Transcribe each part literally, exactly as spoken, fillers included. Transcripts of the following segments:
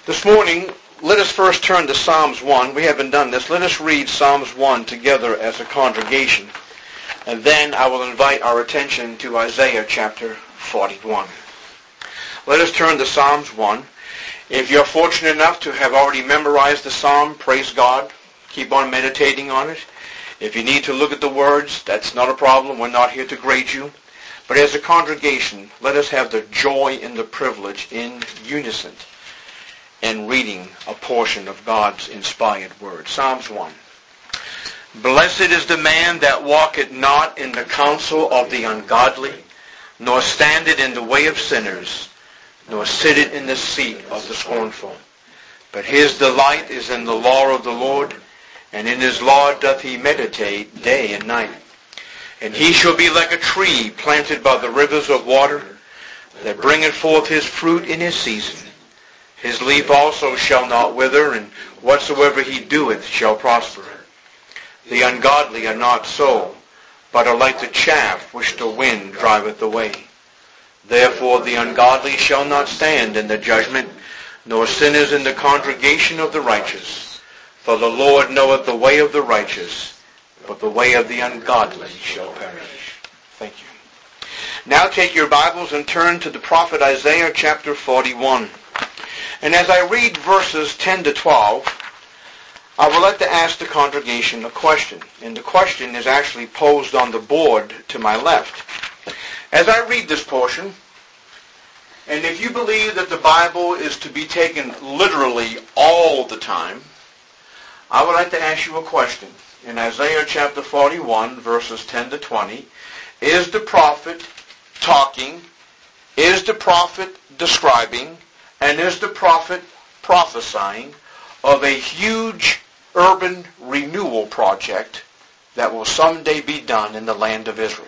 This morning, let us first turn to Psalms one. We haven't done this. Let us read Psalms one together as a congregation. And then I will invite our attention to Isaiah chapter forty-one. Let us turn to Psalms one. If you're fortunate enough to have already memorized the psalm, praise God. Keep on meditating on it. If you need to look at the words, that's not a problem. We're not here to grade you. But as a congregation, let us have the joy and the privilege in unison in reading a portion of God's inspired word. Psalms one. Blessed is the man that walketh not in the counsel of the ungodly, nor standeth in the way of sinners, nor sitteth in the seat of the scornful. But his delight is in the law of the Lord, and in his law doth he meditate day and night. And he shall be like a tree planted by the rivers of water, that bringeth forth his fruit in his season. His leaf also shall not wither, and whatsoever he doeth shall prosper. The ungodly are not so, but are like the chaff which the wind driveth away. Therefore the ungodly shall not stand in the judgment, nor sinners in the congregation of the righteous. For the Lord knoweth the way of the righteous, but the way of the ungodly shall perish. Thank you. Now take your Bibles and turn to the prophet Isaiah chapter forty-one. And as I read verses ten to twelve, I would like to ask the congregation a question. And the question is actually posed on the board to my left. As I read this portion, and if you believe that the Bible is to be taken literally all the time, I would like to ask you a question. In Isaiah chapter forty-one, verses ten to twenty, is the prophet talking, is the prophet describing, and is the prophet prophesying of a huge urban renewal project that will someday be done in the land of Israel?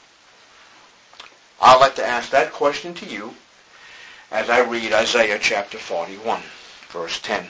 I'd like to ask that question to you as I read Isaiah chapter forty-one, verse ten.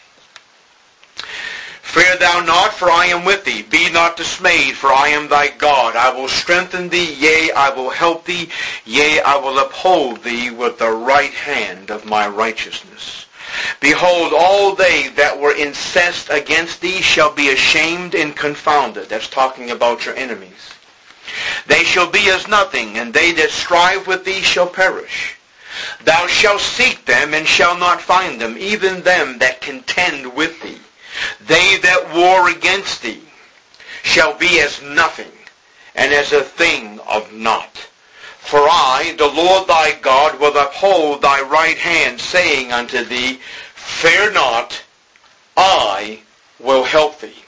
Fear thou not, for I am with thee. Be not dismayed, for I am thy God. I will strengthen thee, yea, I will help thee, yea, I will uphold thee with the right hand of my righteousness. Behold, all they that were incensed against thee shall be ashamed and confounded. That's talking about your enemies. They shall be as nothing, and they that strive with thee shall perish. Thou shalt seek them, and shalt not find them, even them that contend with thee. They that war against thee shall be as nothing, and as a thing of naught. For I, the Lord thy God, will uphold thy right hand, saying unto thee, Fear not, I will help thee.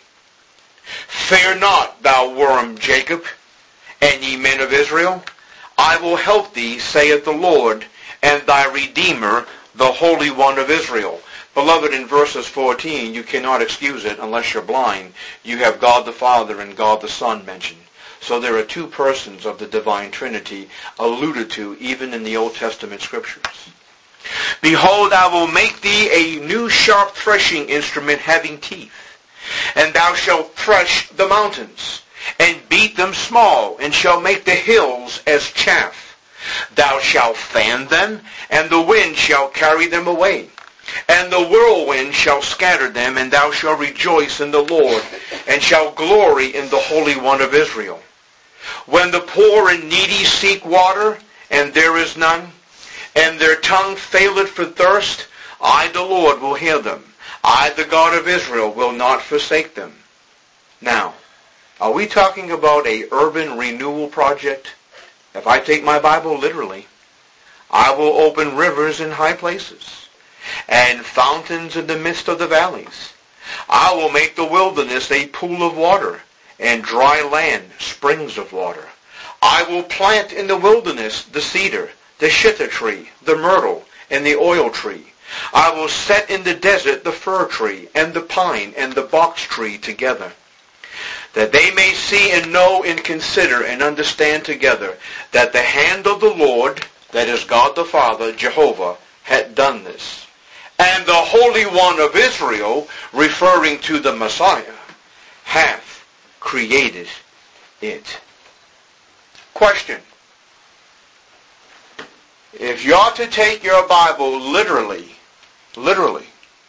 Fear not, thou worm Jacob, and ye men of Israel. I will help thee, saith the Lord, and thy Redeemer, the Holy One of Israel. Beloved, in verses fourteen, you cannot excuse it unless you're blind. You have God the Father and God the Son mentioned. So there are two persons of the divine Trinity alluded to even in the Old Testament scriptures. Behold, I will make thee a new sharp threshing instrument having teeth, and thou shalt thresh the mountains, and beat them small, and shall make the hills as chaff. Thou shalt fan them, and the wind shall carry them away. And the whirlwind shall scatter them, and thou shalt rejoice in the Lord, and shalt glory in the Holy One of Israel. When the poor and needy seek water, and there is none, and their tongue faileth for thirst, I, the Lord, will hear them. I, the God of Israel, will not forsake them. Now, are we talking about a urban renewal project? If I take my Bible literally, I will open rivers in high places, and fountains in the midst of the valleys. I will make the wilderness a pool of water, and dry land springs of water. I will plant in the wilderness the cedar, the shittah tree, the myrtle, and the oil tree. I will set in the desert the fir tree, and the pine, and the box tree together, that they may see and know and consider and understand together that the hand of the Lord, that is God the Father, Jehovah, hath done this. And the Holy One of Israel, referring to the Messiah, hath created it. Question. If you ought to take your Bible literally, literally.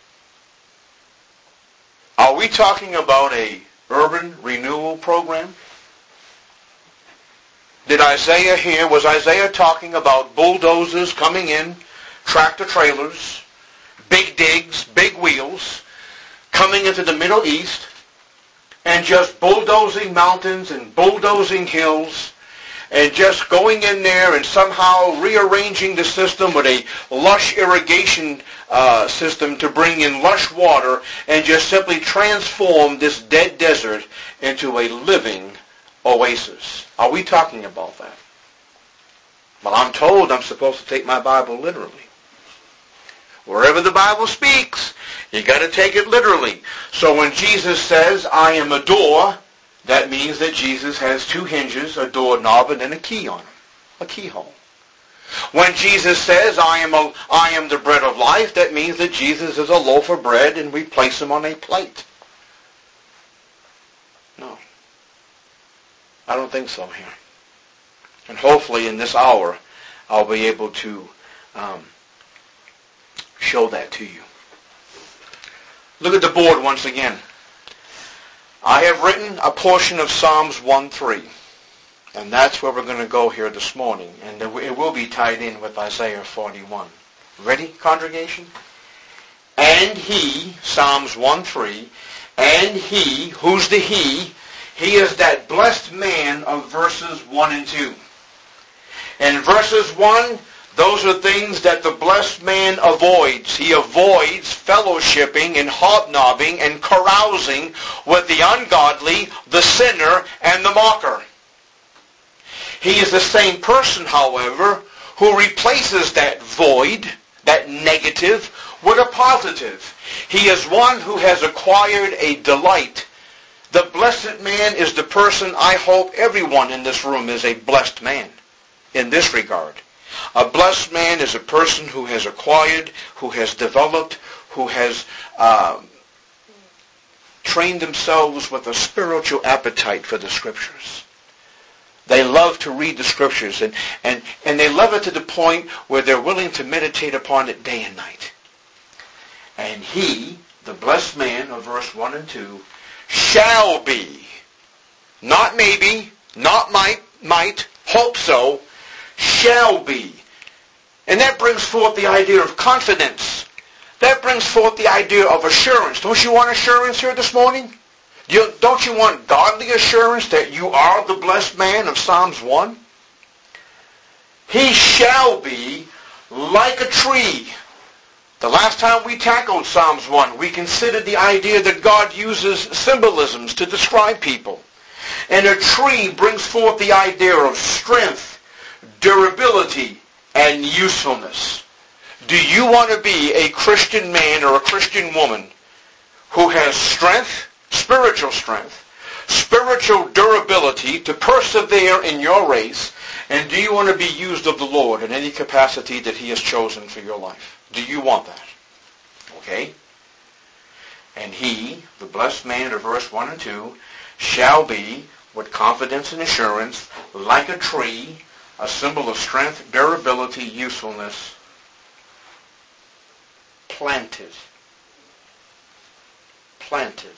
Are we talking about a urban renewal program? Did Isaiah here, was Isaiah talking about bulldozers coming in, tractor trailers, big digs, big wheels, coming into the Middle East, and just bulldozing mountains and bulldozing hills, and just going in there and somehow rearranging the system with a lush irrigation uh, system to bring in lush water and just simply transform this dead desert into a living oasis? Are we talking about that? Well, I'm told I'm supposed to take my Bible literally. Wherever the Bible speaks, you got to take it literally. So when Jesus says, I am a door, that means that Jesus has two hinges, a doorknob and then a key on them, a keyhole. When Jesus says, I am, a, I am the bread of life, that means that Jesus is a loaf of bread and we place him on a plate. No. I don't think so here. And hopefully in this hour, I'll be able to um, show that to you. Look at the board once again. I have written a portion of Psalms one three, and that's where we're going to go here this morning, and it will be tied in with Isaiah forty-one. Ready, congregation? And he, Psalms one three, and he, who's the he? He is that blessed man of verses one and two. In verses one, those are things that the blessed man avoids. He avoids fellowshipping and hobnobbing and carousing with the ungodly, the sinner, and the mocker. He is the same person, however, who replaces that void, that negative, with a positive. He is one who has acquired a delight. The blessed man is the person, I hope everyone in this room is a blessed man in this regard. A blessed man is a person who has acquired, who has developed, who has uh, trained themselves with a spiritual appetite for the Scriptures. They love to read the Scriptures, and, and, and they love it to the point where they're willing to meditate upon it day and night. And he, the blessed man of verse one and two, shall be, not maybe, not might, might, hope so, shall be. And that brings forth the idea of confidence. That brings forth the idea of assurance. Don't you want assurance here this morning? You, don't you want godly assurance that you are the blessed man of Psalms one? He shall be like a tree. The last time we tackled Psalms one, we considered the idea that God uses symbolisms to describe people. And a tree brings forth the idea of strength, durability, and usefulness. Do you want to be a Christian man or a Christian woman who has strength, spiritual strength, spiritual durability to persevere in your race, and do you want to be used of the Lord in any capacity that he has chosen for your life? Do you want that? Okay? And he, the blessed man of verse one and two, shall be, with confidence and assurance, like a tree, a symbol of strength, durability, usefulness, planted, planted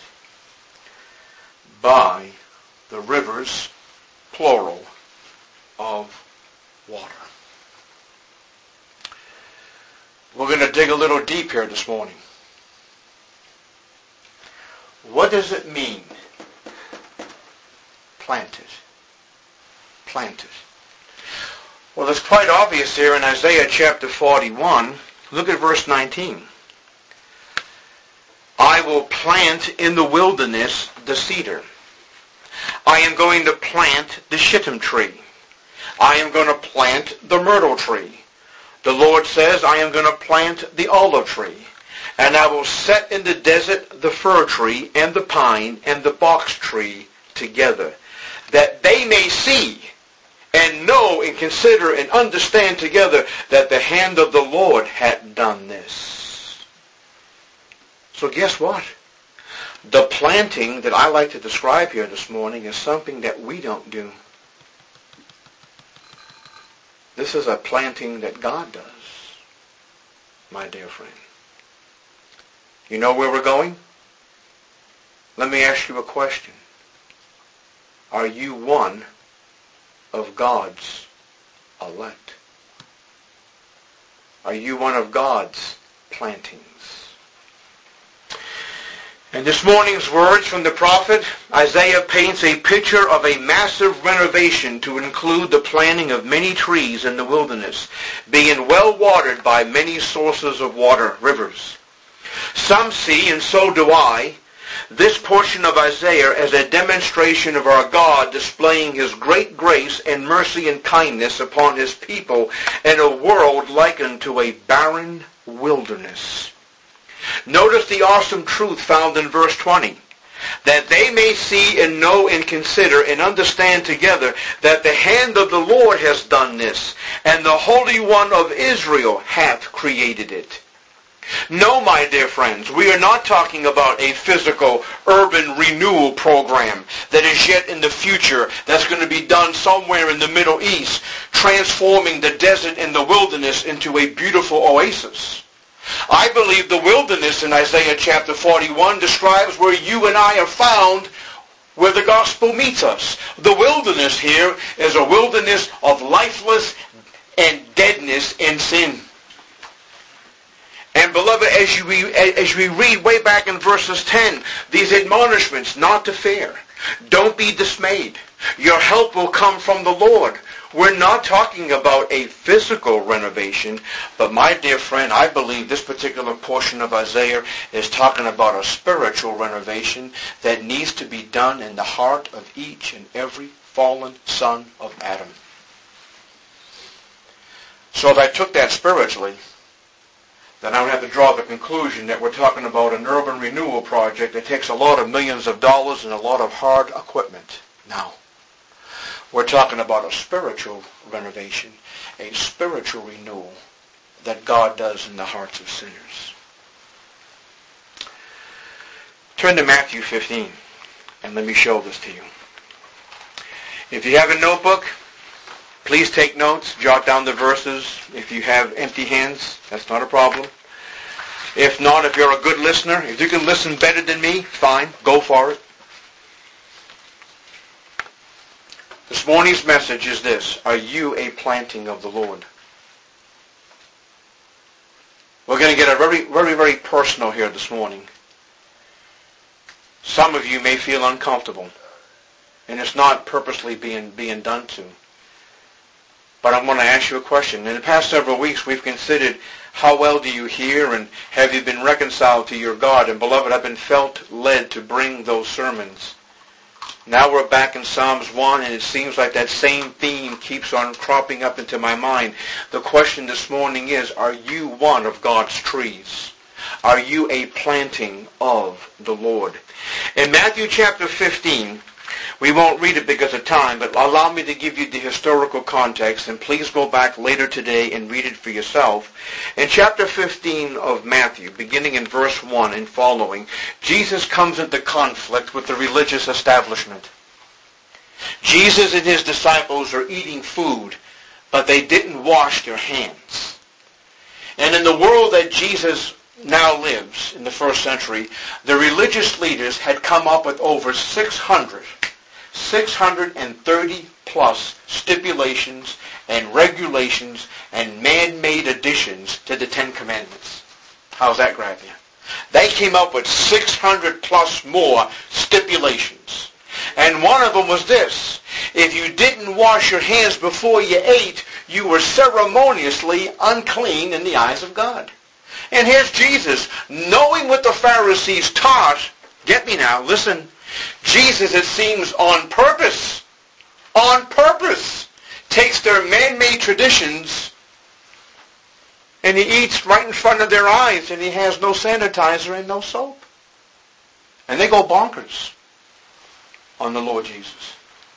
by the rivers, plural, of water. We're going to dig a little deep here this morning. What does it mean? Planted. Planted. Well, it's quite obvious here in Isaiah chapter forty-one. Look at verse nineteen. I will plant in the wilderness the cedar. I am going to plant the shittim tree. I am going to plant the myrtle tree. The Lord says, I am going to plant the olive tree. And I will set in the desert the fir tree and the pine and the box tree together, that they may see and know and consider and understand together that the hand of the Lord hath done this. So guess what? The planting that I like to describe here this morning is something that we don't do. This is a planting that God does, my dear friend. You know where we're going? Let me ask you a question. Are you one of God's elect? Are you one of God's plantings? In this morning's words from the prophet, Isaiah paints a picture of a massive renovation to include the planting of many trees in the wilderness, being well watered by many sources of water, rivers. Some see, and so do I, this portion of Isaiah as a demonstration of our God displaying His great grace and mercy and kindness upon His people in a world likened to a barren wilderness. Notice the awesome truth found in verse twenty, that they may see and know and consider and understand together that the hand of the Lord has done this, and the Holy One of Israel hath created it. No, my dear friends, we are not talking about a physical urban renewal program that is yet in the future that's going to be done somewhere in the Middle East, transforming the desert and the wilderness into a beautiful oasis. I believe the wilderness in Isaiah chapter forty-one describes where you and I are found, where the gospel meets us. The wilderness here is a wilderness of lifeless and deadness in sin. And beloved, as you, as we read way back in verses ten, these admonishments not to fear. Don't be dismayed. Your help will come from the Lord. We're not talking about a physical renovation, but my dear friend, I believe this particular portion of Isaiah is talking about a spiritual renovation that needs to be done in the heart of each and every fallen son of Adam. So if I took that spiritually, then I would have to draw the conclusion that we're talking about an urban renewal project that takes a lot of millions of dollars and a lot of hard equipment. Now, we're talking about a spiritual renovation, a spiritual renewal that God does in the hearts of sinners. Turn to Matthew fifteen, and let me show this to you. If you have a notebook, please take notes, jot down the verses. If you have empty hands, that's not a problem. If not, if you're a good listener, if you can listen better than me, fine, go for it. This morning's message is this: are you a planting of the Lord? We're going to get a very, very, very personal here this morning. Some of you may feel uncomfortable, and it's not purposely being, being done to. But I'm going to ask you a question. In the past several weeks, we've considered how well do you hear and have you been reconciled to your God? And beloved, I've been felt led to bring those sermons. Now we're back in Psalms one, and it seems like that same theme keeps on cropping up into my mind. The question this morning is, are you one of God's trees? Are you a planting of the Lord? In Matthew chapter fifteen, we won't read it because of time, but allow me to give you the historical context, and please go back later today and read it for yourself. In chapter fifteen of Matthew, beginning in verse one and following, Jesus comes into conflict with the religious establishment. Jesus and his disciples are eating food, but they didn't wash their hands. And in the world that Jesus now lives, in the first century, the religious leaders had come up with over six hundred six hundred thirty plus stipulations and regulations and man-made additions to the Ten Commandments. How's that grab you? They came up with six hundred plus more stipulations. And one of them was this: if you didn't wash your hands before you ate, you were ceremoniously unclean in the eyes of God. And here's Jesus, knowing what the Pharisees taught. Get me now, listen. Jesus, it seems, on purpose, on purpose, takes their man-made traditions and he eats right in front of their eyes, and he has no sanitizer and no soap. And they go bonkers on the Lord Jesus.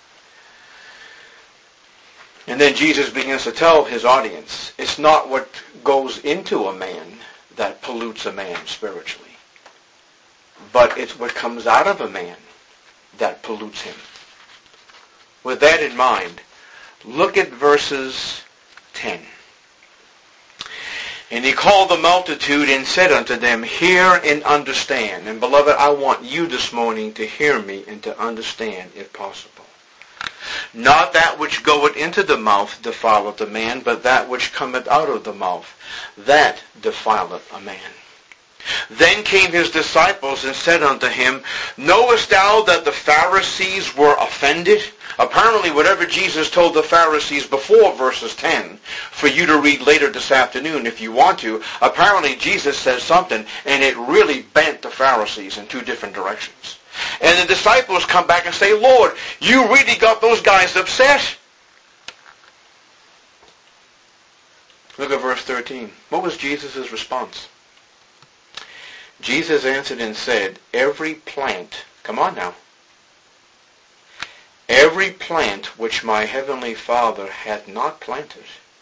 And then Jesus begins to tell his audience, it's not what goes into a man that pollutes a man spiritually, but it's what comes out of a man that pollutes him. With that in mind, look at verses ten. And he called the multitude and said unto them, hear and understand. And beloved, I want you this morning to hear me and to understand if possible. Not that which goeth into the mouth defileth a man, but that which cometh out of the mouth, that defileth a man. Then came his disciples and said unto him, knowest thou that the Pharisees were offended? Apparently whatever Jesus told the Pharisees before verses ten, for you to read later this afternoon if you want to, apparently Jesus says something and it really bent the Pharisees in two different directions. And the disciples come back and say, Lord, you really got those guys upset? Look at verse thirteen. What was Jesus' response? Jesus answered and said, every plant, come on now, every plant which my heavenly Father hath not planted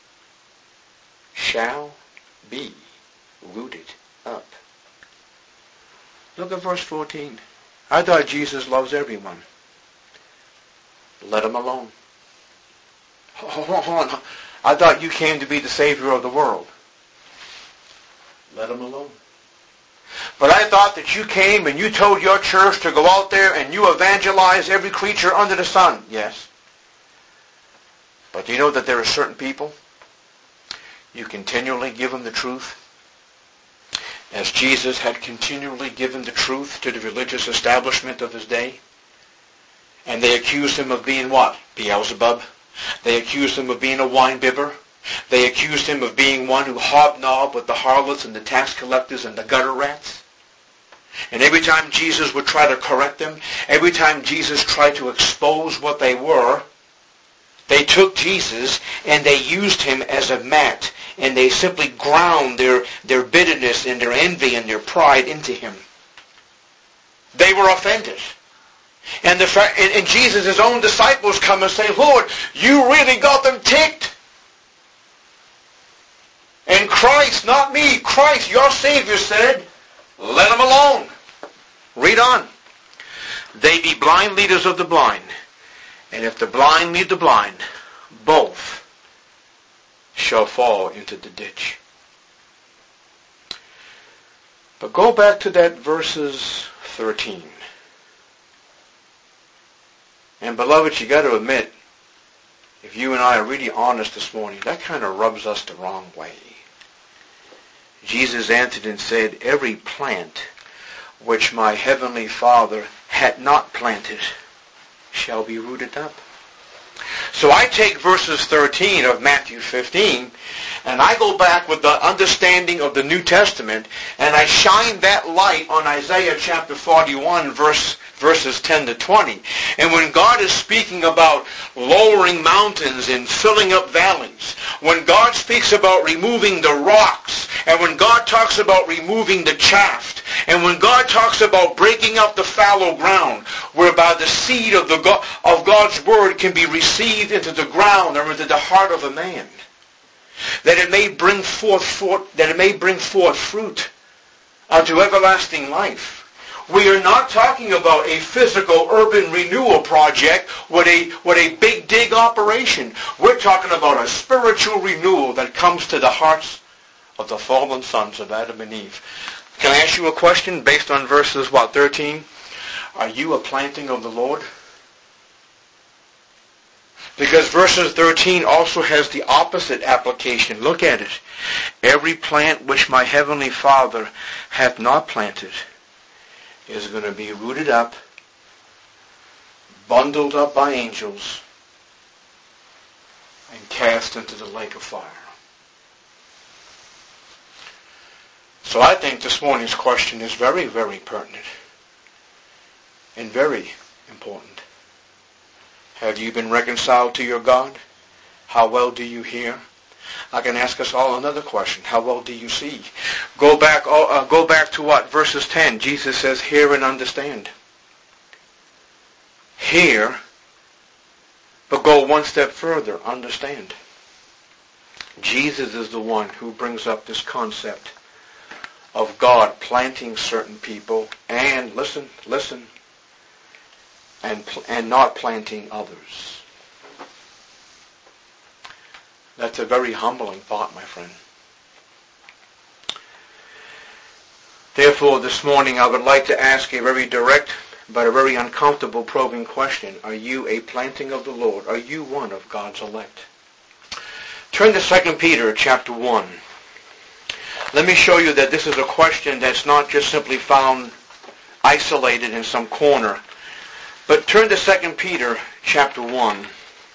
shall be rooted up. Look at verse fourteen. I thought Jesus loves everyone. Let him alone. Hold on. I thought you came to be the Savior of the world. Let him alone. But I thought that you came and you told your church to go out there and you evangelize every creature under the sun. Yes. But do you know that there are certain people, you continually give them the truth, as Jesus had continually given the truth to the religious establishment of his day? And they accused him of being what? Beelzebub. They accused him of being a wine-bibber. They accused him of being one who hobnobbed with the harlots and the tax collectors and the gutter rats. And every time Jesus would try to correct them, every time Jesus tried to expose what they were, they took Jesus and they used him as a mat, and they simply ground their, their bitterness and their envy and their pride into him. They were offended. And, the, and, and Jesus' own disciples come and say, Lord, you really got them ticked. And Christ, not me, Christ, your Savior, said, let them alone. Read on. They be blind leaders of the blind. And if the blind lead the blind, both shall fall into the ditch. But go back to that verses thirteen. And beloved, you got to admit, if you and I are really honest this morning, that kind of rubs us the wrong way. Jesus answered and said, every plant which my heavenly Father had not planted shall be rooted up. So I take verses thirteen of Matthew fifteen, and I go back with the understanding of the New Testament, and I shine that light on Isaiah chapter forty-one, verse verses ten to twenty. And when God is speaking about lowering mountains and filling up valleys, when God speaks about removing the rocks, and when God talks about removing the chaff, and when God talks about breaking up the fallow ground, whereby the seed of the God, of God's word can be received into the ground or into the heart of a man, that it may bring forth, forth that it may bring forth fruit unto everlasting life. We are not talking about a physical urban renewal project with a, with a big dig operation. We're talking about a spiritual renewal that comes to the hearts of the fallen sons of Adam and Eve. Can I ask you a question based on verses, what, thirteen? Are you a planting of the Lord? Because verses thirteen also has the opposite application. Look at it. Every plant which my heavenly Father hath not planted is going to be rooted up, bundled up by angels, and cast into the lake of fire. So I think this morning's question is very, very pertinent and very important. Have you been reconciled to your God? How well do you hear? I can ask us all another question. How well do you see? Go back, uh, go back to what? Verses ten. Jesus says, hear and understand. Hear, but go one step further. Understand. Jesus is the one who brings up this concept of God planting certain people and, listen, listen, and, and not planting others. That's a very humbling thought, my friend. Therefore, this morning I would like to ask a very direct but a very uncomfortable probing question. Are you a planting of the Lord? Are you one of God's elect? Turn to Second Peter chapter one. Let me show you that this is a question that's not just simply found isolated in some corner. But turn to Second Peter chapter one.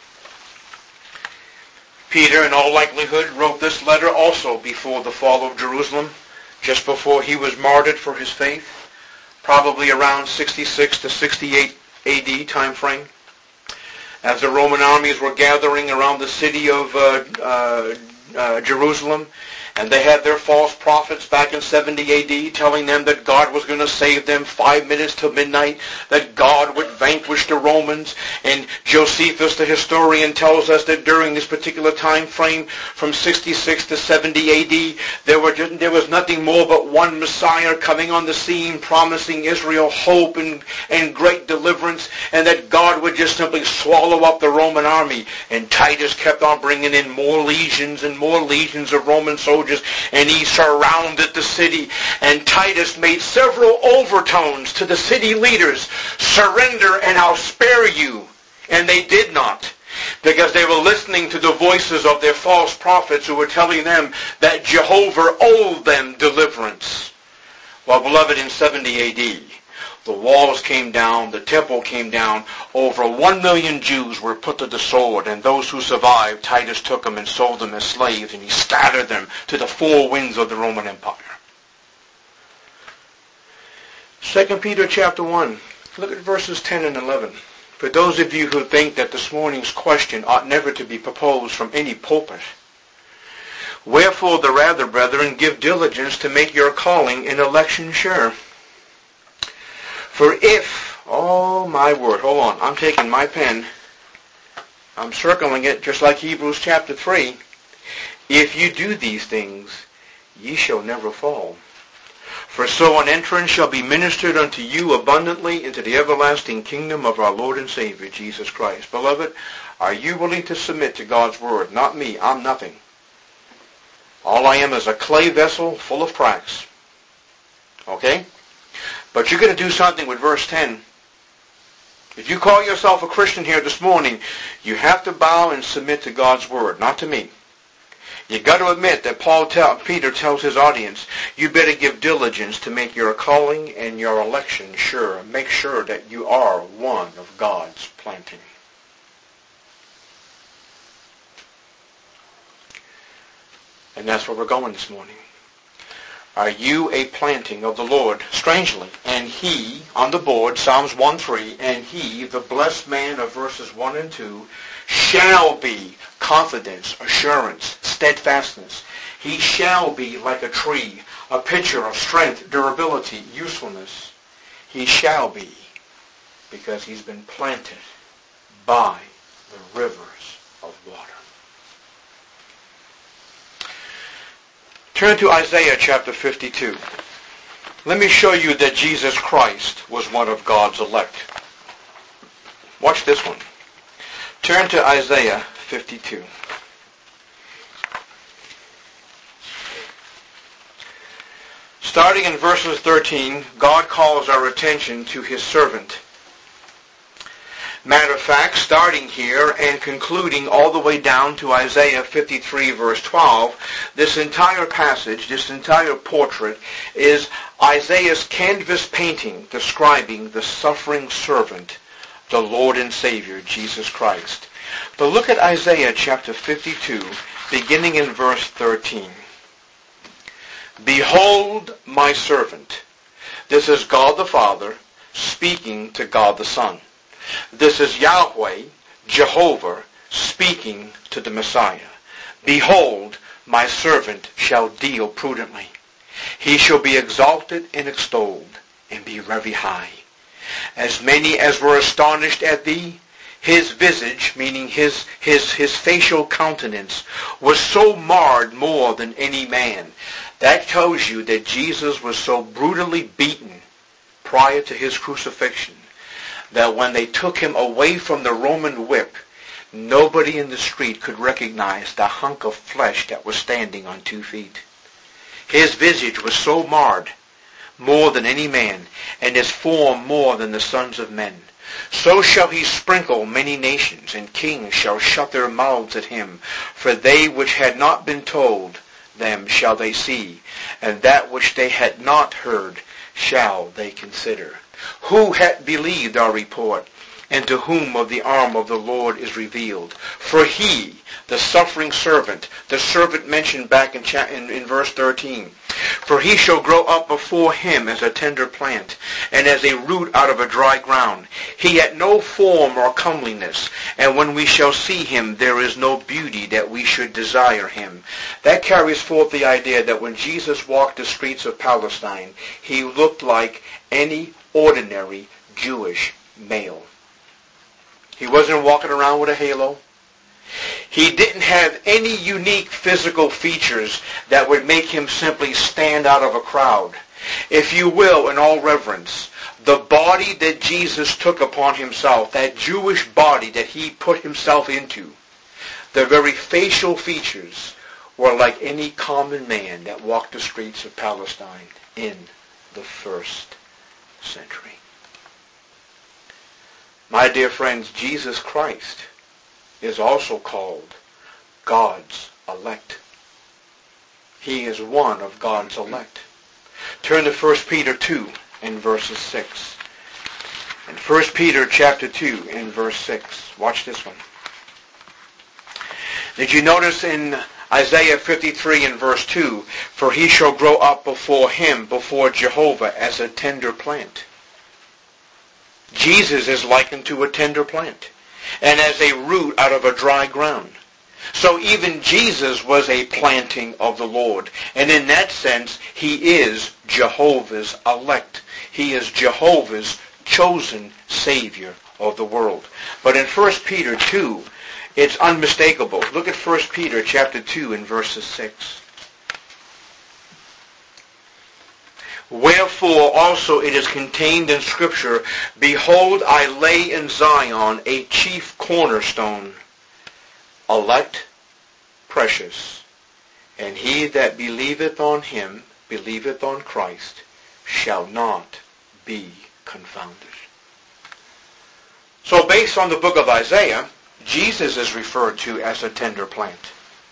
Peter, in all likelihood, wrote this letter also before the fall of Jerusalem, just before he was martyred for his faith, probably around sixty-six to sixty-eight A D time frame, as the Roman armies were gathering around the city of uh, uh, uh, Jerusalem. And they had their false prophets back in seventy A D telling them that God was going to save them five minutes till midnight, that God would vanquish the Romans. And Josephus, the historian, tells us that during this particular time frame, from sixty-six to seventy A D, there, were just, there was nothing more but one Messiah coming on the scene, promising Israel hope and, and great deliverance, and that God would just simply swallow up the Roman army. And Titus kept on bringing in more legions and more legions of Roman soldiers, and he surrounded the city. And Titus made several overtones to the city leaders: surrender and I'll spare you. And they did not, because they were listening to the voices of their false prophets who were telling them that Jehovah owed them deliverance. Well, beloved, in seventy A D, the walls came down, the temple came down, over one million Jews were put to the sword, and those who survived, Titus took them and sold them as slaves, and he scattered them to the four winds of the Roman Empire. Second Peter chapter one, look at verses ten and eleven. For those of you who think that this morning's question ought never to be proposed from any pulpit, wherefore the rather, brethren, give diligence to make your calling and election sure. For if, oh my word, hold on, I'm taking my pen, I'm circling it just like Hebrews chapter three. If you do these things, ye shall never fall. For so an entrance shall be ministered unto you abundantly into the everlasting kingdom of our Lord and Savior, Jesus Christ. Beloved, are you willing to submit to God's word? Not me, I'm nothing. All I am is a clay vessel full of cracks. Okay? But you're going to do something with verse ten. If you call yourself a Christian here this morning, you have to bow and submit to God's word, not to me. You've got to admit that Paul tell, Peter tells his audience, you better give diligence to make your calling and your election sure. Make sure that you are one of God's planting. And that's where we're going this morning. Are you a planting of the Lord? Strangely, and he, on the board, Psalms one three, and he, the blessed man of verses one and two, shall be confidence, assurance, steadfastness. He shall be like a tree, a picture of strength, durability, usefulness. He shall be, because he's been planted by the rivers of water. Turn to Isaiah chapter fifty-two. Let me show you that Jesus Christ was one of God's elect. Watch this one. Turn to Isaiah fifty-two. Starting in verses thirteen, God calls our attention to his servant. Matter of fact, starting here and concluding all the way down to Isaiah fifty-three verse twelve, this entire passage, this entire portrait is Isaiah's canvas painting describing the suffering servant, the Lord and Savior, Jesus Christ. But look at Isaiah chapter fifty-two, beginning in verse thirteen. Behold my servant. This is God the Father speaking to God the Son. This is Yahweh, Jehovah, speaking to the Messiah. Behold, my servant shall deal prudently. He shall be exalted and extolled, and be very high. As many as were astonished at thee, his visage, meaning his, his, his facial countenance, was so marred more than any man. That tells you that Jesus was so brutally beaten prior to his crucifixion that when they took him away from the Roman whip, nobody in the street could recognize the hunk of flesh that was standing on two feet. His visage was so marred more than any man, and his form more than the sons of men. So shall he sprinkle many nations, and kings shall shut their mouths at him. For they which had not been told them shall they see, and that which they had not heard shall they consider. Who hath believed our report? And to whom of the arm of the Lord is revealed? For he, the suffering servant, the servant mentioned back in, cha- in, in verse thirteen, for he shall grow up before him as a tender plant, and as a root out of a dry ground. He had no form or comeliness, and when we shall see him, there is no beauty that we should desire him. That carries forth the idea that when Jesus walked the streets of Palestine, he looked like any ordinary Jewish male. He wasn't walking around with a halo. He didn't have any unique physical features that would make him simply stand out of a crowd. If you will, in all reverence, the body that Jesus took upon himself, that Jewish body that he put himself into, the very facial features were like any common man that walked the streets of Palestine in the first century. My dear friends, Jesus Christ is also called God's elect. He is one of God's elect. Turn to First Peter two and verses six. In First Peter chapter two and verse six. Watch this one. Did you notice in Isaiah fifty-three and verse two, for he shall grow up before him, before Jehovah, as a tender plant. Jesus is likened to a tender plant, and as a root out of a dry ground. So even Jesus was a planting of the Lord. And in that sense, he is Jehovah's elect. He is Jehovah's chosen Savior of the world. But in First Peter two, it's unmistakable. Look at First Peter chapter two and verses six. Wherefore also it is contained in Scripture, behold, I lay in Zion a chief cornerstone, elect, precious, and he that believeth on him, believeth on Christ, shall not be confounded. So based on the book of Isaiah, Jesus is referred to as a tender plant.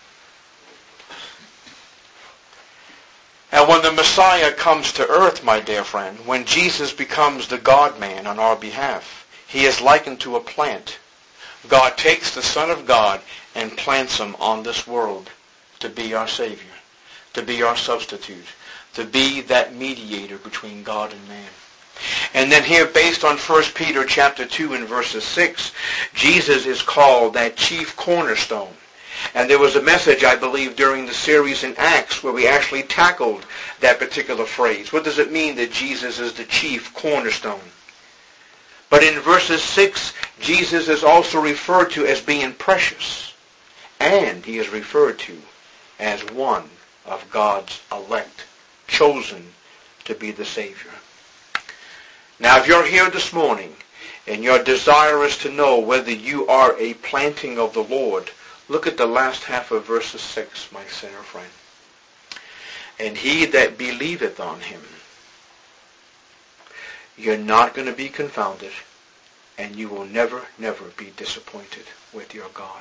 And when the Messiah comes to earth, my dear friend, when Jesus becomes the God-man on our behalf, he is likened to a plant. God takes the Son of God and plants him on this world to be our Savior, to be our substitute, to be that mediator between God and man. And then here, based on First Peter chapter two and verses six, Jesus is called that chief cornerstone. And there was a message, I believe, during the series in Acts where we actually tackled that particular phrase. What does it mean that Jesus is the chief cornerstone? But in verses six, Jesus is also referred to as being precious. And he is referred to as one of God's elect, chosen to be the Savior. Now, if you're here this morning and your desire is to know whether you are a planting of the Lord, look at the last half of verses six, my sinner friend. And he that believeth on him. You're not going to be confounded, and you will never, never be disappointed with your God.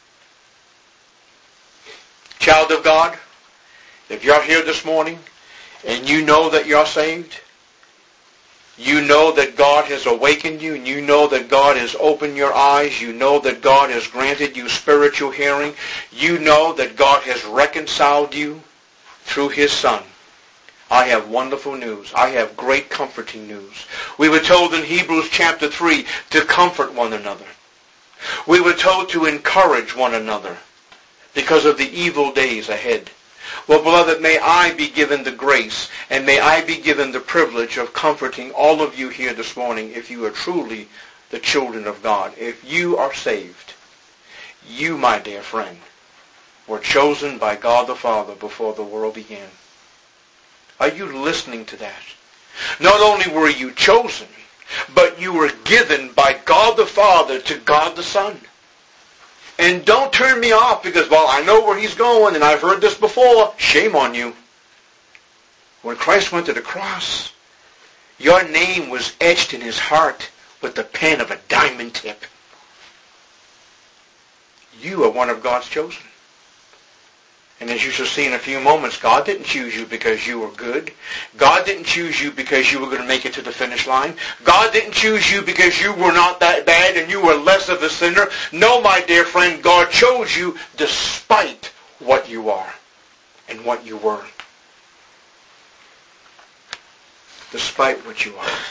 Child of God, if you're here this morning and you know that you're saved, you know that God has awakened you, and you know that God has opened your eyes, you know that God has granted you spiritual hearing, you know that God has reconciled you through his Son. I have wonderful news. I have great comforting news. We were told in Hebrews chapter three to comfort one another. We were told to encourage one another because of the evil days ahead. Well, beloved, may I be given the grace and may I be given the privilege of comforting all of you here this morning if you are truly the children of God. If you are saved, you, my dear friend, were chosen by God the Father before the world began. Are you listening to that? Not only were you chosen, but you were given by God the Father to God the Son. And don't turn me off because, well, I know where he's going and I've heard this before. Shame on you. When Christ went to the cross, your name was etched in his heart with the pen of a diamond tip. You are one of God's chosen. And as you shall see in a few moments, God didn't choose you because you were good. God didn't choose you because you were going to make it to the finish line. God didn't choose you because you were not that bad and you were less of a sinner. No, my dear friend, God chose you despite what you are and what you were. Despite what you are.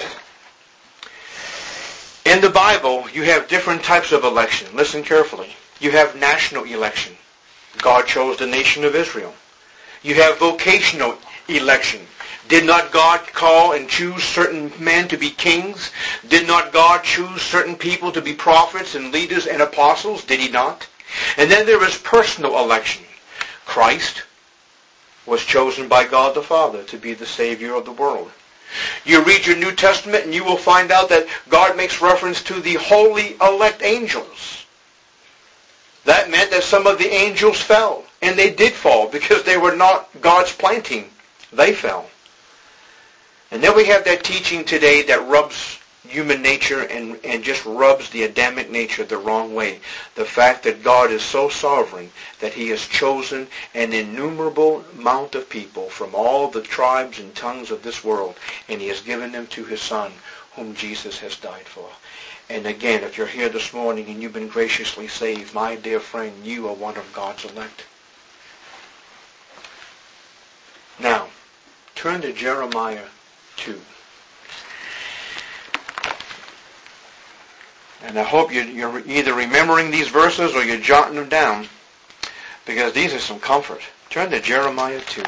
In the Bible, you have different types of election. Listen carefully. You have national election. God chose the nation of Israel. You have vocational election. Did not God call and choose certain men to be kings? Did not God choose certain people to be prophets and leaders and apostles? Did he not? And then there is personal election. Christ was chosen by God the Father to be the Savior of the world. You read your New Testament and you will find out that God makes reference to the holy elect angels. That meant that some of the angels fell. And they did fall because they were not God's planting. They fell. And then we have that teaching today that rubs human nature and, and just rubs the Adamic nature the wrong way. The fact that God is so sovereign that he has chosen an innumerable amount of people from all the tribes and tongues of this world, and he has given them to his Son, whom Jesus has died for. And again, if you're here this morning and you've been graciously saved, my dear friend, you are one of God's elect. Now, turn to Jeremiah two. And I hope you're either remembering these verses or you're jotting them down, because these are some comfort. Turn to Jeremiah two.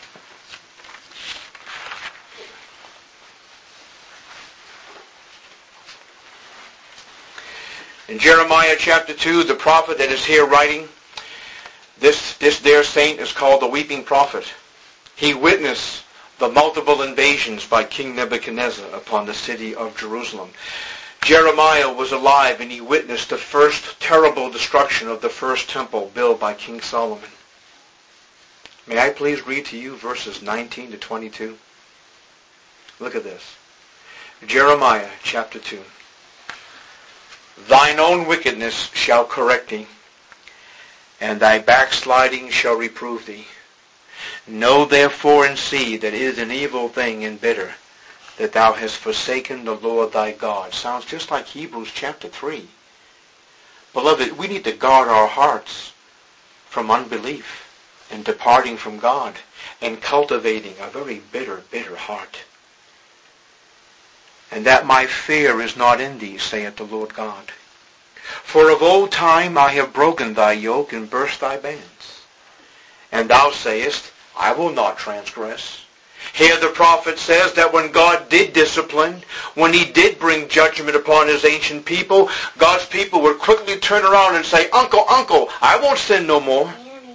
In Jeremiah chapter two, the prophet that is here writing, this, this their saint is called the weeping prophet. He witnessed the multiple invasions by King Nebuchadnezzar upon the city of Jerusalem. Jeremiah was alive and he witnessed the first terrible destruction of the first temple built by King Solomon. May I please read to you verses nineteen to twenty-two? Look at this. Jeremiah chapter two. Thine own wickedness shall correct thee, and thy backsliding shall reprove thee. Know therefore and see that it is an evil thing and bitter, that thou hast forsaken the Lord thy God. Sounds just like Hebrews chapter three. Beloved, we need to guard our hearts from unbelief and departing from God and cultivating a very bitter, bitter heart. And that my fear is not in thee, saith the Lord God. For of old time I have broken thy yoke and burst thy bands. And thou sayest, I will not transgress. Here the prophet says that when God did discipline, when he did bring judgment upon his ancient people, God's people would quickly turn around and say, Uncle, uncle, I won't sin no more.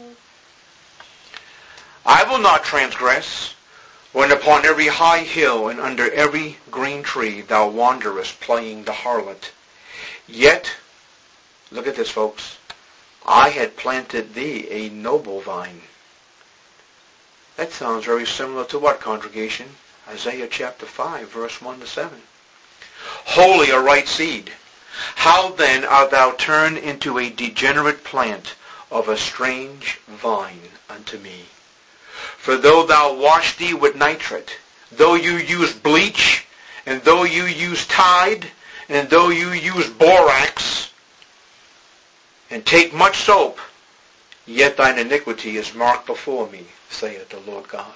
I will not transgress. When upon every high hill and under every green tree thou wanderest playing the harlot. Yet, look at this, folks, I had planted thee a noble vine. That sounds very similar to what, congregation? Isaiah chapter five, verse one to seven. Wholly a right seed. How then art thou turned into a degenerate plant of a strange vine unto me? For though thou wash thee with nitrate, though you use bleach, and though you use Tide, and though you use borax, and take much soap, yet thine iniquity is marked before me, saith the Lord God.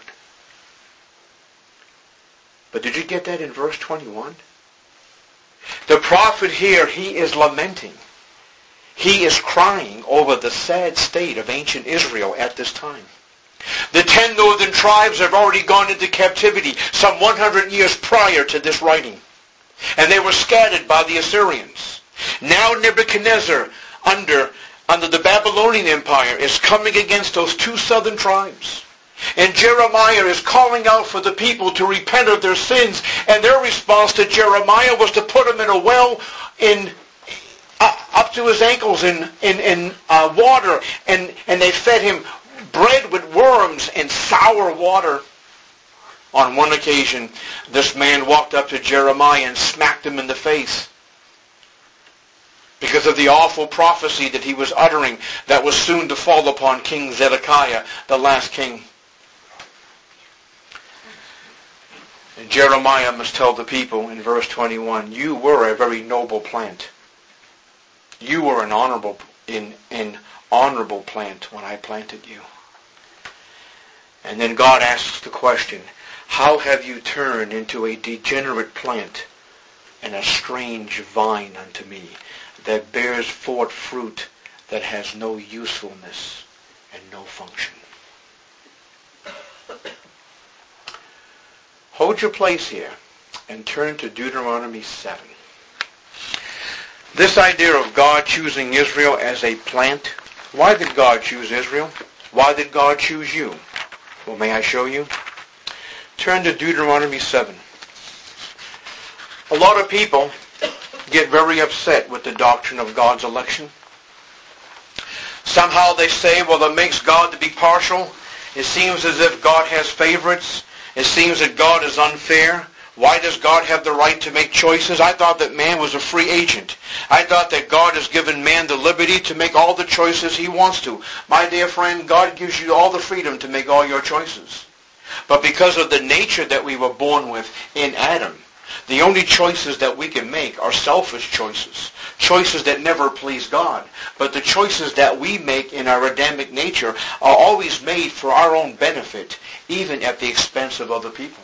But did you get that in verse twenty-one? The prophet here, he is lamenting. He is crying over the sad state of ancient Israel at this time. The ten northern tribes have already gone into captivity some one hundred years prior to this writing. And they were scattered by the Assyrians. Now Nebuchadnezzar, under, under the Babylonian Empire, is coming against those two southern tribes. And Jeremiah is calling out for the people to repent of their sins. And their response to Jeremiah was to put him in a well in uh, up to his ankles in, in, in uh, water. And, and they fed him bread with worms and sour water. On one occasion, this man walked up to Jeremiah and smacked him in the face because of the awful prophecy that he was uttering that was soon to fall upon King Zedekiah, the last king. And Jeremiah must tell the people in verse twenty-one, you were a very noble plant. You were an honorable, in, an honorable plant when I planted you. And then God asks the question, how have you turned into a degenerate plant and a strange vine unto me that bears forth fruit that has no usefulness and no function? Hold your place here and turn to Deuteronomy seven. This idea of God choosing Israel as a plant, why did God choose Israel? Why did God choose you? Well, may I show you? Turn to Deuteronomy seven. A lot of people get very upset with the doctrine of God's election. Somehow they say, well, it makes God to be partial. It seems as if God has favorites. It seems that God is unfair. Why does God have the right to make choices? I thought that man was a free agent. I thought that God has given man the liberty to make all the choices he wants to. My dear friend, God gives you all the freedom to make all your choices. But because of the nature that we were born with in Adam, the only choices that we can make are selfish choices. Choices that never please God. But the choices that we make in our Adamic nature are always made for our own benefit, even at the expense of other people.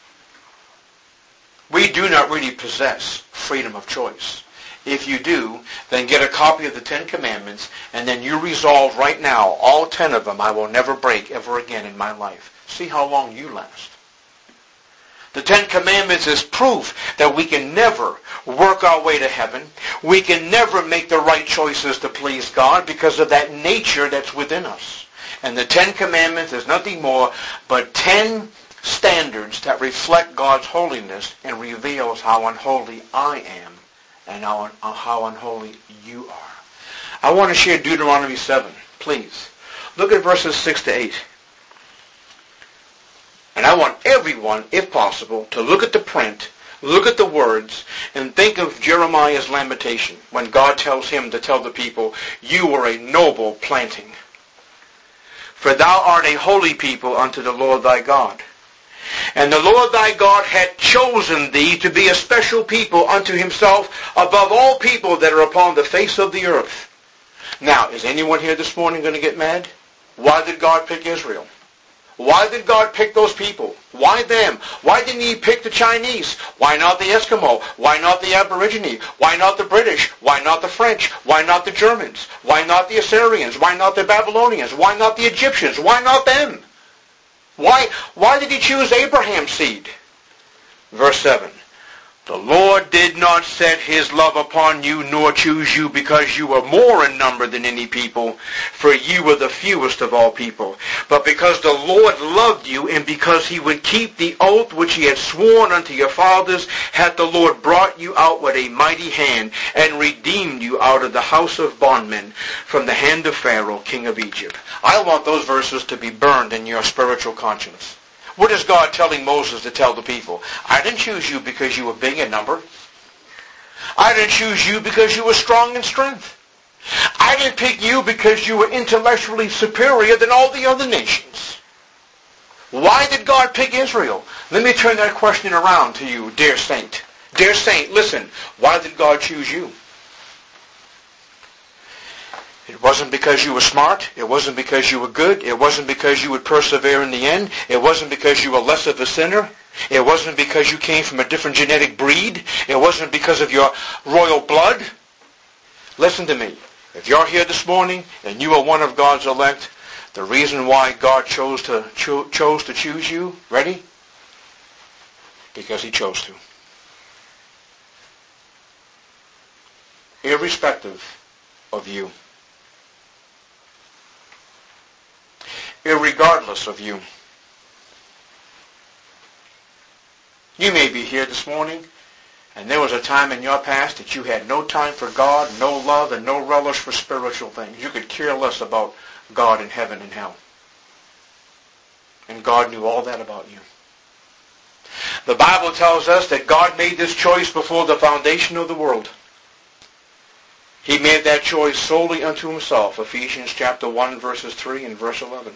We do not really possess freedom of choice. If you do, then get a copy of the Ten Commandments, and then you resolve right now, all ten of them I will never break ever again in my life. See how long you last. The Ten Commandments is proof that we can never work our way to heaven. We can never make the right choices to please God because of that nature that's within us. And the Ten Commandments is nothing more but ten standards that reflect God's holiness and reveals how unholy I am and how, how unholy you are. I want to share Deuteronomy seven, please. Look at verses six to eight. And I want everyone, if possible, to look at the print, look at the words, and think of Jeremiah's lamentation when God tells him to tell the people, you were a noble planting. For thou art a holy people unto the Lord thy God. And the Lord thy God had chosen thee to be a special people unto himself above all people that are upon the face of the earth. Now, is anyone here this morning going to get mad? Why did God pick Israel? Why did God pick those people? Why them? Why didn't he pick the Chinese? Why not the Eskimo? Why not the Aborigine? Why not the British? Why not the French? Why not the Germans? Why not the Assyrians? Why not the Babylonians? Why not the Egyptians? Why not them? Why, why did he choose Abraham's seed? Verse seven. The Lord did not set his love upon you, nor choose you, because you were more in number than any people, for you were the fewest of all people. But because the Lord loved you, and because he would keep the oath which he had sworn unto your fathers, hath the Lord brought you out with a mighty hand, and redeemed you out of the house of bondmen, from the hand of Pharaoh, king of Egypt. I want those verses to be burned in your spiritual conscience. What is God telling Moses to tell the people? I didn't choose you because you were big in number. I didn't choose you because you were strong in strength. I didn't pick you because you were intellectually superior than all the other nations. Why did God pick Israel? Let me turn that question around to you, dear saint. Dear saint, listen. Why did God choose you? It wasn't because you were smart. It wasn't because you were good. It wasn't because you would persevere in the end. It wasn't because you were less of a sinner. It wasn't because you came from a different genetic breed. It wasn't because of your royal blood. Listen to me. If you're here this morning and you are one of God's elect, the reason why God chose to cho- chose to choose you, ready? Because he chose to. Irrespective of you. Irregardless of you. You may be here this morning, and there was a time in your past that you had no time for God, no love, and no relish for spiritual things. You could care less about God in heaven and hell. And God knew all that about you. The Bible tells us that God made this choice before the foundation of the world. He made that choice solely unto himself. Ephesians chapter one, verses three and verse eleven.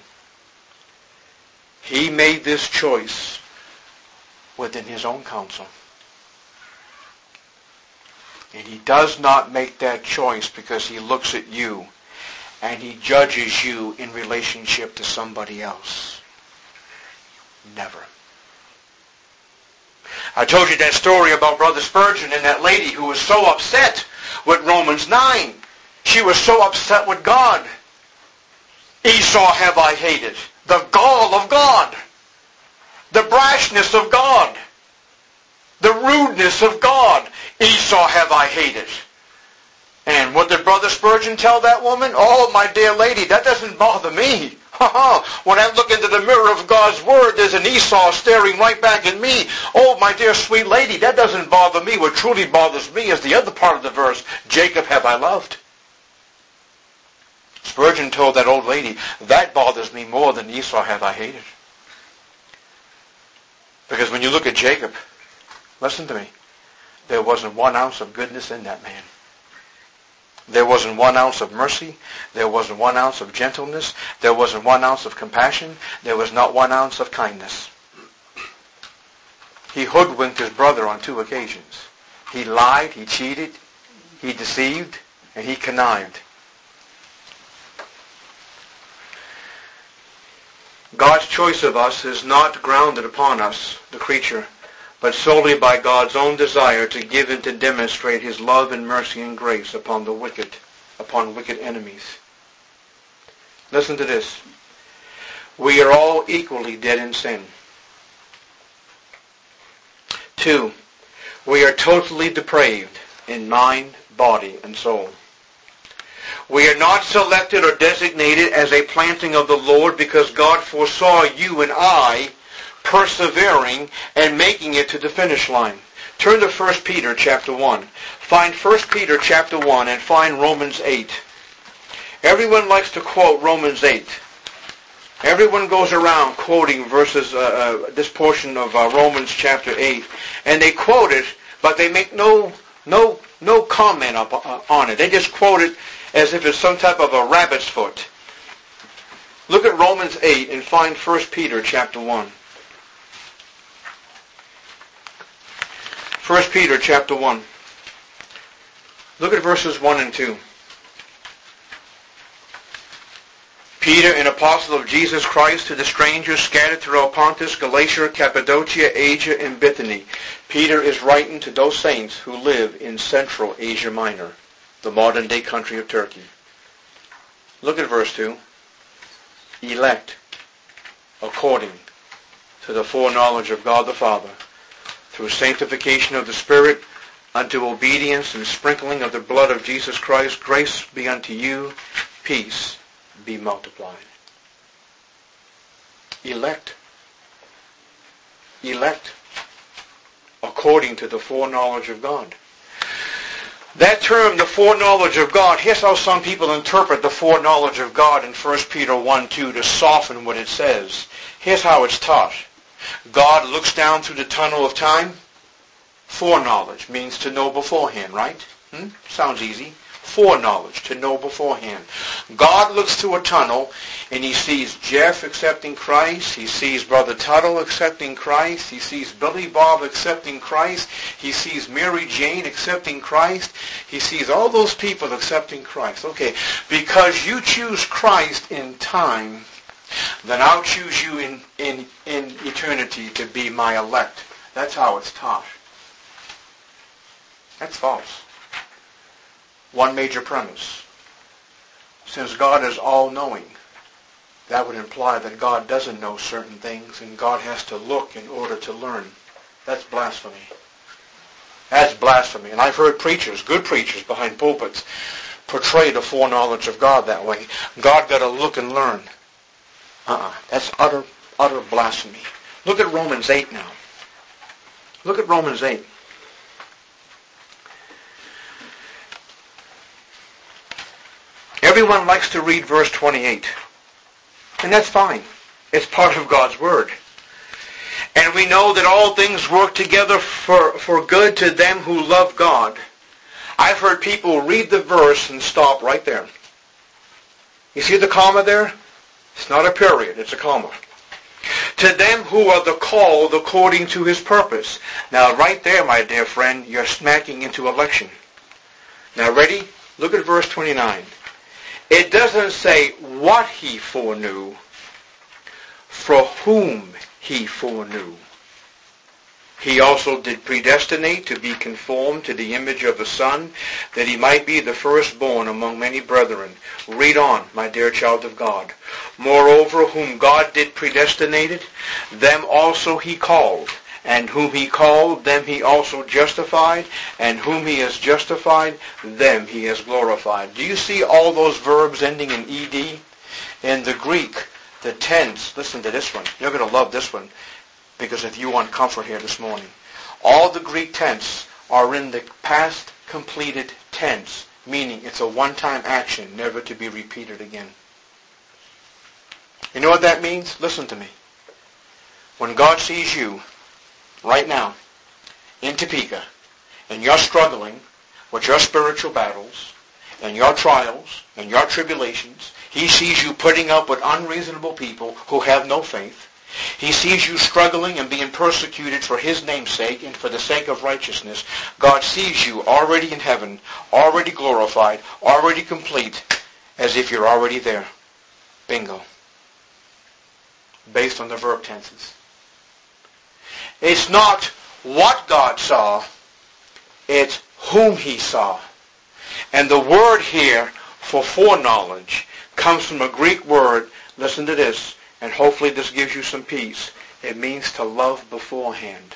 He made this choice within his own counsel. And he does not make that choice because he looks at you and he judges you in relationship to somebody else. Never. I told you that story about Brother Spurgeon and that lady who was so upset with Romans nine. She was so upset with God. Esau have I hated. The gall of God. The brashness of God. The rudeness of God. Esau have I hated. And what did Brother Spurgeon tell that woman? Oh, my dear lady, that doesn't bother me. When I look into the mirror of God's Word, there's an Esau staring right back at me. Oh, my dear sweet lady, that doesn't bother me. What truly bothers me is the other part of the verse, Jacob have I loved. Spurgeon told that old lady, that bothers me more than Esau have I hated. Because when you look at Jacob, listen to me, there wasn't one ounce of goodness in that man. There wasn't one ounce of mercy. There wasn't one ounce of gentleness. There wasn't one ounce of compassion. There was not one ounce of kindness. He hoodwinked his brother on two occasions. He lied, he cheated, he deceived, and he connived. God's choice of us is not grounded upon us, the creature, but solely by God's own desire to give and to demonstrate his love and mercy and grace upon the wicked, upon wicked enemies. Listen to this. We are all equally dead in sin. Two, we are totally depraved in mind, body, and soul. We are not selected or designated as a planting of the Lord because God foresaw you and I persevering and making it to the finish line. Turn to First Peter chapter one. Find First Peter chapter one and find Romans eight. Everyone likes to quote Romans eight. Everyone goes around quoting verses, uh, uh, this portion of uh, Romans chapter eight, and they quote it, but they make no no no comment up, uh, on it. They just quote it as if it's some type of a rabbit's foot. Look at Romans eight and find First Peter chapter one. First Peter chapter one. Look at verses one and two. Peter, an apostle of Jesus Christ, to the strangers scattered throughout Pontus, Galatia, Cappadocia, Asia, and Bithynia. Peter is writing to those saints who live in Central Asia Minor, the modern-day country of Turkey. Look at verse two. Elect, according to the foreknowledge of God the Father, through sanctification of the Spirit, unto obedience and sprinkling of the blood of Jesus Christ, grace be unto you, peace be multiplied. Elect. Elect. According to the foreknowledge of God. That term, the foreknowledge of God, here's how some people interpret the foreknowledge of God in First Peter one two to soften what it says. Here's how it's taught. God looks down through the tunnel of time. Foreknowledge means to know beforehand, right? Hmm? Sounds easy. Foreknowledge, to know beforehand. God looks through a tunnel and he sees Jeff accepting Christ. He sees Brother Tuttle accepting Christ. He sees Billy Bob accepting Christ. He sees Mary Jane accepting Christ. He sees all those people accepting Christ. Okay, because you choose Christ in time, then I'll choose you in, in, in eternity to be my elect. That's how it's taught. That's false. One major premise. Since God is all-knowing, that would imply that God doesn't know certain things and God has to look in order to learn. That's blasphemy. That's blasphemy. And I've heard preachers, good preachers behind pulpits, portray the foreknowledge of God that way. God got to look and learn. Uh-uh. That's utter, utter blasphemy. Look at Romans eight now. Look at Romans eight. Everyone likes to read verse twenty-eight. And that's fine. It's part of God's Word. And we know that all things work together for, for good to them who love God. I've heard people read the verse and stop right there. You see the comma there? It's not a period, it's a comma. To them who are the called according to his purpose. Now right there, my dear friend, you're smacking into election. Now ready? Look at verse twenty-nine. It doesn't say what he foreknew, for whom he foreknew. He also did predestinate to be conformed to the image of the Son, that he might be the firstborn among many brethren. Read on, my dear child of God. Moreover, whom God did predestinate, them also he called. And whom he called, them he also justified. And whom he has justified, them he has glorified. Do you see all those verbs ending in ed? In the Greek, the tense, listen to this one. You're going to love this one, because if you want comfort here this morning. All the Greek tense are in the past completed tense, meaning it's a one-time action, never to be repeated again. You know what that means? Listen to me. When God sees you right now in Topeka, and you're struggling with your spiritual battles, and your trials, and your tribulations, he sees you putting up with unreasonable people who have no faith. He sees you struggling and being persecuted for his name's sake and for the sake of righteousness. God sees you already in heaven, already glorified, already complete, as if you're already there. Bingo. Based on the verb tenses. It's not what God saw, it's whom he saw. And the word here for foreknowledge comes from a Greek word, listen to this, and hopefully this gives you some peace. It means to love beforehand.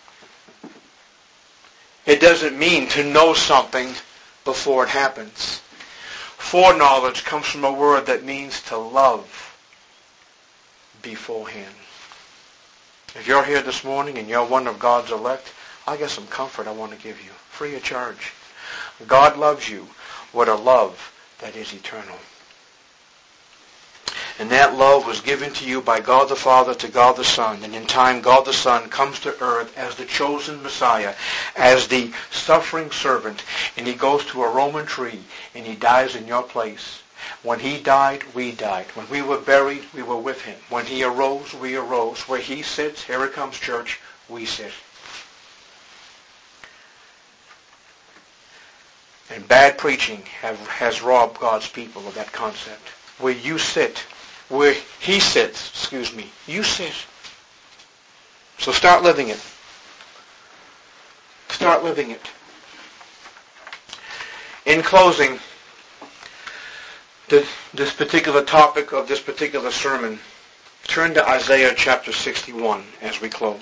It doesn't mean to know something before it happens. Foreknowledge comes from a word that means to love beforehand. If you're here this morning and you're one of God's elect, I got some comfort I want to give you, free of charge. God loves you with a love that is eternal. And that love was given to you by God the Father to God the Son. And in time, God the Son comes to earth as the chosen Messiah, as the suffering servant. And he goes to a Roman tree and he dies in your place. When he died, we died. When we were buried, we were with him. When he arose, we arose. Where he sits, here it comes, church, we sit. And bad preaching have, has robbed God's people of that concept. Where you sit, where he sits, excuse me, you sit. So start living it. Start living it. In closing, this, this particular topic of this particular sermon, turn to Isaiah chapter sixty-one as we close.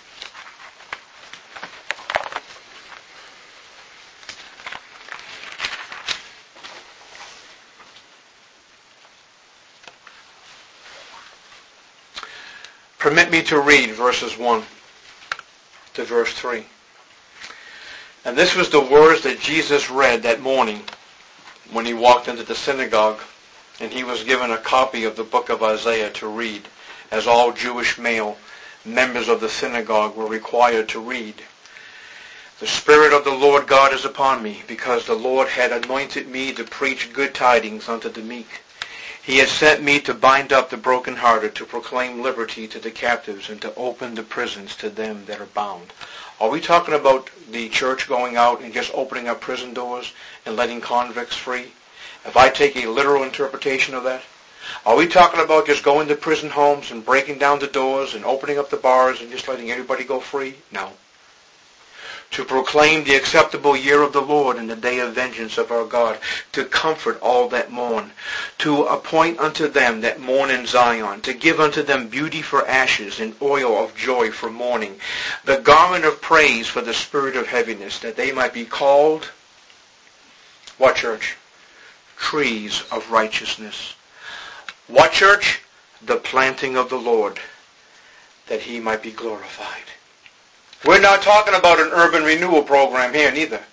Permit me to read verses one to verse three. And this was the words that Jesus read that morning when he walked into the synagogue, and he was given a copy of the book of Isaiah to read, as all Jewish male members of the synagogue were required to read. The Spirit of the Lord God is upon me, because the Lord had anointed me to preach good tidings unto the meek. He has sent me to bind up the brokenhearted, to proclaim liberty to the captives, and to open the prisons to them that are bound. Are we talking about the church going out and just opening up prison doors and letting convicts free? If I take a literal interpretation of that? Are we talking about just going to prison homes and breaking down the doors and opening up the bars and just letting everybody go free? No. To proclaim the acceptable year of the Lord and the day of vengeance of our God, to comfort all that mourn, to appoint unto them that mourn in Zion, to give unto them beauty for ashes and oil of joy for mourning, the garment of praise for the spirit of heaviness, that they might be called, what church? Trees of righteousness. What church? The planting of the Lord, that he might be glorified. We're not talking about an urban renewal program here, neither.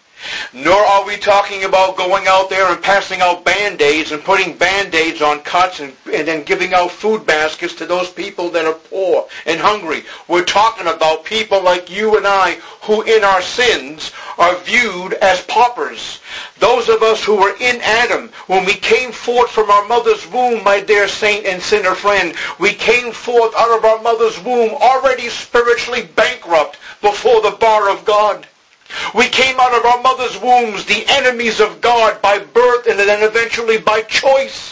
Nor are we talking about going out there and passing out Band-Aids and putting Band-Aids on cuts and, and then giving out food baskets to those people that are poor and hungry. We're talking about people like you and I who in our sins are viewed as paupers. Those of us who were in Adam, when we came forth from our mother's womb, my dear saint and sinner friend, we came forth out of our mother's womb already spiritually bankrupt before the bar of God. We came out of our mother's wombs the enemies of God by birth and then eventually by choice.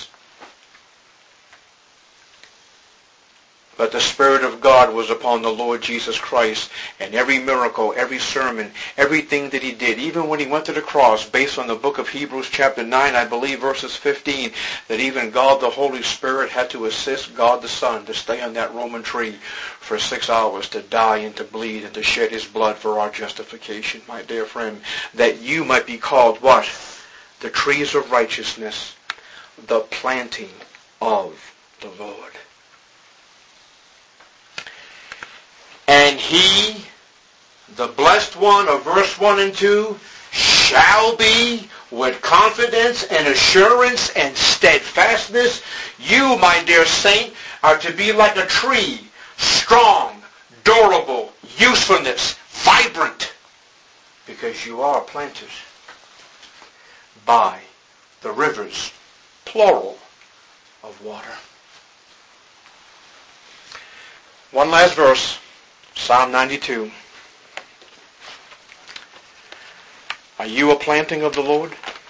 But the Spirit of God was upon the Lord Jesus Christ, and every miracle, every sermon, everything that he did, even when he went to the cross, based on the book of Hebrews chapter nine, I believe verses fifteen, that even God the Holy Spirit had to assist God the Son to stay on that Roman tree for six hours, to die and to bleed and to shed his blood for our justification, my dear friend, that you might be called what? The trees of righteousness, the planting of the Lord. And he, the blessed one of verse one and two, shall be with confidence and assurance and steadfastness. You, my dear saint, are to be like a tree, strong, durable, usefulness, vibrant, because you are planted by the rivers, plural, of water. One last verse. Psalm ninety-two. Are you a planting of the Lord?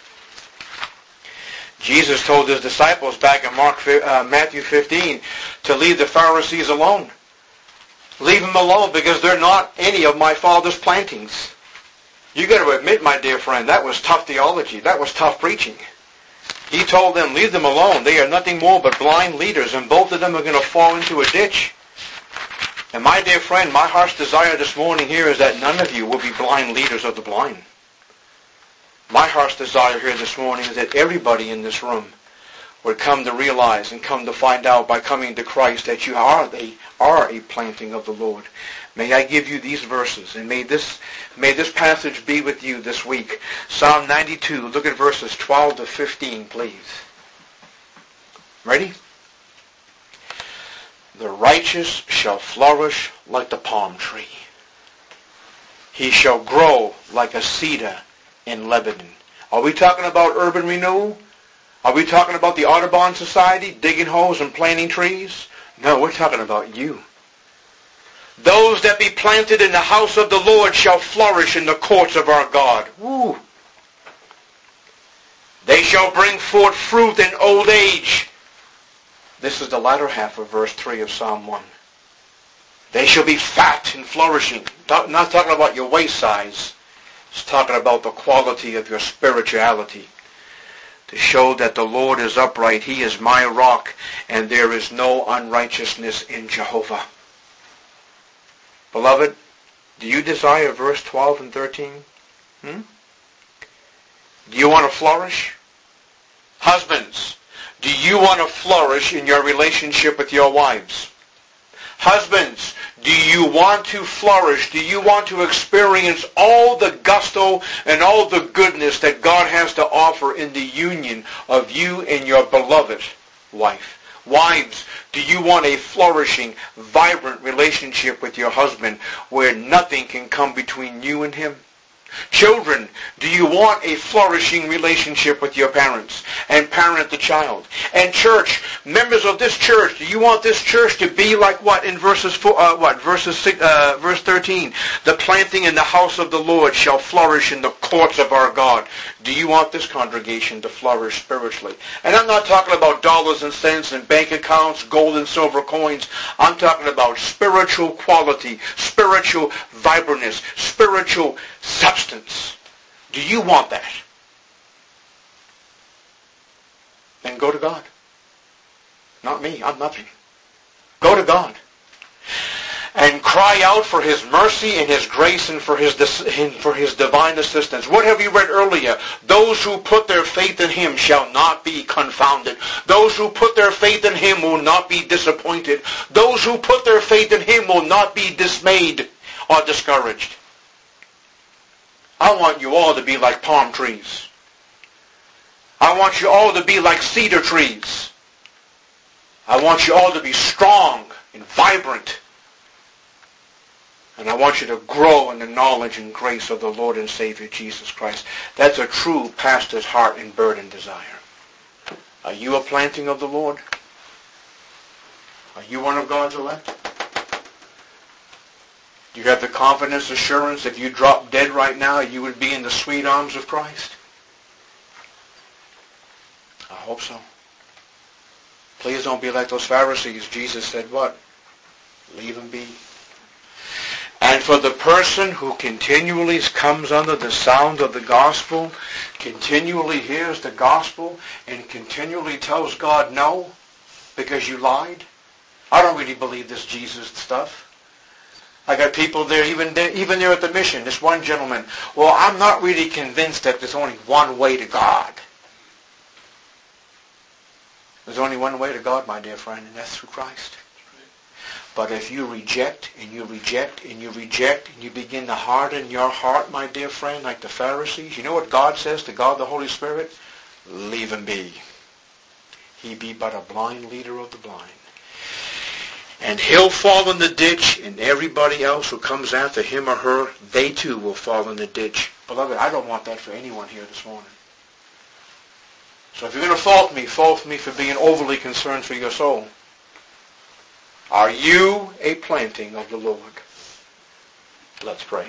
Jesus told his disciples back in Mark, uh, Matthew fifteen to leave the Pharisees alone. Leave them alone because they're not any of my Father's plantings. You got to admit, my dear friend, that was tough theology. That was tough preaching. He told them, leave them alone. They are nothing more but blind leaders, and both of them are going to fall into a ditch. And my dear friend, my heart's desire this morning here is that none of you will be blind leaders of the blind. My heart's desire here this morning is that everybody in this room would come to realize and come to find out by coming to Christ that you are, they are a planting of the Lord. May I give you these verses, and may this, may this passage be with you this week. Psalm ninety-two, look at verses twelve to fifteen, please. Ready? The righteous shall flourish like the palm tree. He shall grow like a cedar in Lebanon. Are we talking about urban renewal? Are we talking about the Audubon Society, digging holes and planting trees? No, we're talking about you. Those that be planted in the house of the Lord shall flourish in the courts of our God. Woo. They shall bring forth fruit in old age. This is the latter half of verse three of Psalm one. They shall be fat and flourishing. Not talking about your waist size. It's talking about the quality of your spirituality. To show that the Lord is upright. He is my rock, and there is no unrighteousness in Jehovah. Beloved, do you desire verse twelve and thirteen? Hmm? Do you want to flourish? Husbands, do you want to flourish in your relationship with your wives? Husbands, do you want to flourish? Do you want to experience all the gusto and all the goodness that God has to offer in the union of you and your beloved wife? Wives, do you want a flourishing, vibrant relationship with your husband where nothing can come between you and him? Children, do you want a flourishing relationship with your parents and parent the child? And church, members of this church, do you want this church to be like what in verses four, uh, what verses six, uh, verse thirteen? The planting in the house of the Lord shall flourish in the courts of our God. Do you want this congregation to flourish spiritually? And I'm not talking about dollars and cents and bank accounts, gold and silver coins. I'm talking about spiritual quality, spiritual vibrantness, spiritual substance. Do you want that? Then go to God. Not me. I'm nothing. Go to God. And cry out for His mercy and His grace and for His for His divine assistance. What have you read earlier? Those who put their faith in Him shall not be confounded. Those who put their faith in Him will not be disappointed. Those who put their faith in Him will not be dismayed or discouraged. I want you all to be like palm trees. I want you all to be like cedar trees. I want you all to be strong and vibrant. And I want you to grow in the knowledge and grace of the Lord and Savior Jesus Christ. That's a true pastor's heart and burden desire. Are you a planting of the Lord? Are you one of God's elect? Do you have the confidence, assurance, if you drop dead right now, you would be in the sweet arms of Christ? I hope so. Please don't be like those Pharisees. Jesus said what? Leave them be. And for the person who continually comes under the sound of the gospel, continually hears the gospel, and continually tells God no because you lied, I don't really believe this Jesus stuff. I got people there, even there, even there at the mission. This one gentleman, well, I'm not really convinced that there's only one way to God. There's only one way to God, my dear friend, and that's through Christ. But if you reject, and you reject, and you reject, and you begin to harden your heart, my dear friend, like the Pharisees, you know what God says to God the Holy Spirit? Leave him be. He be but a blind leader of the blind. And he'll fall in the ditch, and everybody else who comes after him or her, they too will fall in the ditch. Beloved, I don't want that for anyone here this morning. So if you're going to fault me, fault me for being overly concerned for your soul. Are you a planting of the Lord? Let's pray.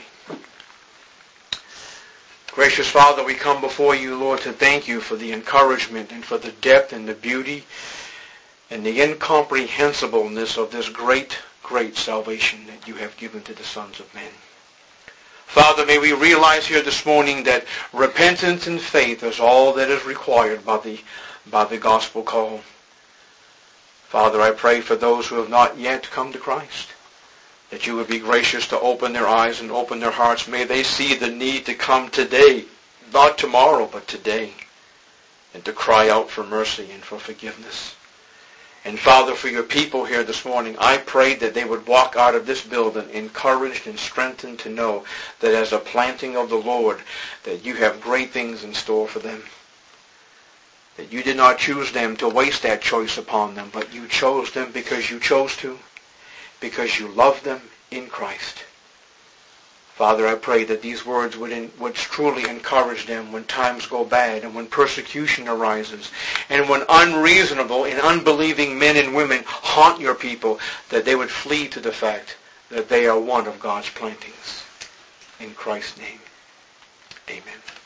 Gracious Father, we come before you, Lord, to thank you for the encouragement and for the depth and the beauty and the incomprehensibleness of this great, great salvation that you have given to the sons of men. Father, may we realize here this morning that repentance and faith is all that is required by the, by the gospel call. Father, I pray for those who have not yet come to Christ, that you would be gracious to open their eyes and open their hearts. May they see the need to come today, not tomorrow, but today, and to cry out for mercy and for forgiveness. And Father, for your people here this morning, I pray that they would walk out of this building encouraged and strengthened to know that as a planting of the Lord, that you have great things in store for them. That you did not choose them to waste that choice upon them, but you chose them because you chose to, because you love them in Christ. Father, I pray that these words would, in, would truly encourage them when times go bad and when persecution arises and when unreasonable and unbelieving men and women haunt your people, that they would flee to the fact that they are one of God's plantings. In Christ's name, amen.